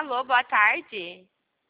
Alô, boa tarde.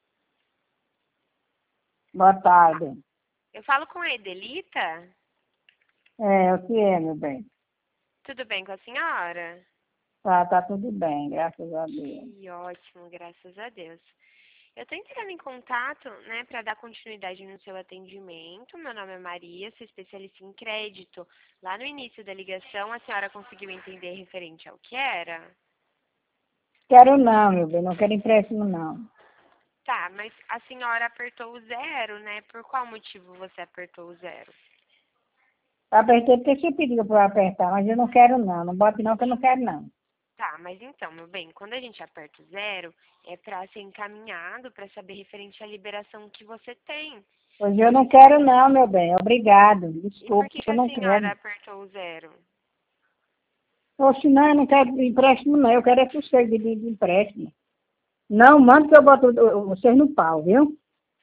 Boa tarde. Eu falo com a Edelita? O que é, meu bem? Tudo bem com a senhora? Tá tudo bem, graças a Deus. Que ótimo, graças a Deus. Eu estou entrando em contato, né, para dar continuidade no seu atendimento. Meu nome é Maria, sou especialista em crédito. Lá no início da ligação, a senhora conseguiu entender referente ao que era? Quero não, meu bem, não quero empréstimo, não. Tá, mas a senhora apertou o zero, né? Por qual motivo você apertou o zero? Apertei porque você pediu para eu apertar, mas eu não quero não. Não bote não, que eu não quero não. Tá, mas então, meu bem, quando a gente aperta o zero, é para ser encaminhado para saber referente à liberação que você tem. Pois eu não quero não, meu bem, obrigado. E por Desculpe, que eu a não senhora quero. apertou o zero? Oxe, não, eu não quero empréstimo não, eu quero é sossego de empréstimo. Não, manda que eu boto vocês no pau, viu?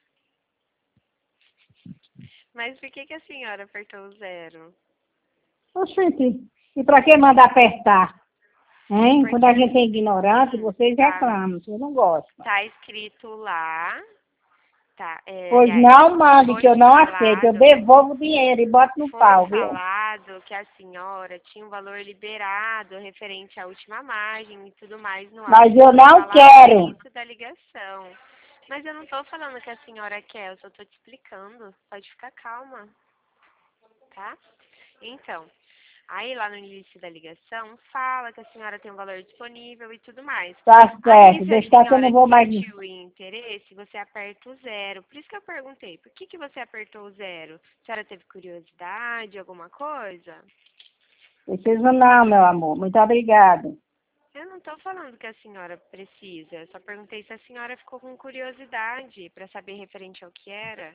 Mas por que a senhora apertou o zero? Oxente, e para que mandar apertar? Hein? Quando Porque a gente é ignorante, vocês tá, reclamam, vocês não gostam. tá escrito lá, tá, Pois aliás, não mande, que foi eu não aceito. Eu falado, devolvo o dinheiro e boto no foi pau, viu? falado que a senhora tinha um valor liberado referente à última margem e tudo mais no ato Mas que eu foi não falado no quero. início da ligação. Mas eu não tô falando que a senhora quer, eu só tô te explicando. Pode ficar calma, tá? Então, aí lá no início da ligação fala que a senhora tem um valor disponível e tudo mais. Tá Aí, certo. se a Deixar que eu não senhora vou mais. sentiu interesse, você aperta o zero. Por isso que eu perguntei, por que você apertou o zero? A senhora teve curiosidade, alguma coisa? Preciso não, meu amor. Muito obrigado. Eu não estou falando que a senhora precisa, eu só perguntei se a senhora ficou com curiosidade para saber referente ao que era.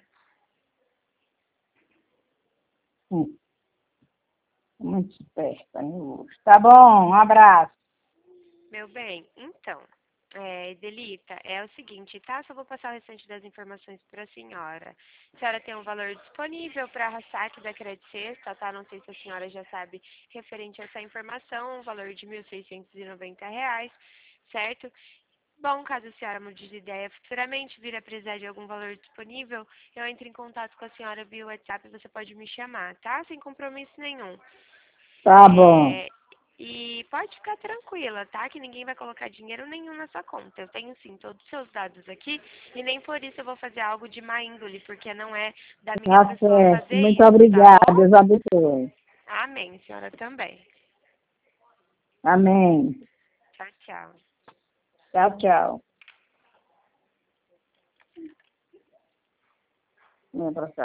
Hum, Muito esperta, hein, hoje. Tá bom, um abraço. Meu bem, então, Delita, é o seguinte, tá? Só vou passar o restante das informações para a senhora. A senhora tem um valor disponível para saque da Credit Sexta, tá? Não sei se a senhora já sabe referente a essa informação, um valor de R$ 1.690, certo? Bom, caso a senhora mude de ideia futuramente, vir a precisar de algum valor disponível, eu entro em contato com a senhora via WhatsApp e você pode me chamar, tá? Sem compromisso nenhum. Tá bom. É, e pode ficar tranquila, tá? Que ninguém vai colocar dinheiro nenhum na sua conta. Eu tenho sim todos os seus dados aqui e nem por isso eu vou fazer algo de má índole, porque não é da minha Tá pessoa certo. fazer Muito isso, tá obrigada. bom? Deus abençoe. Amém, senhora também. Amém. Tchau, tchau. Tchau, tchau. Minha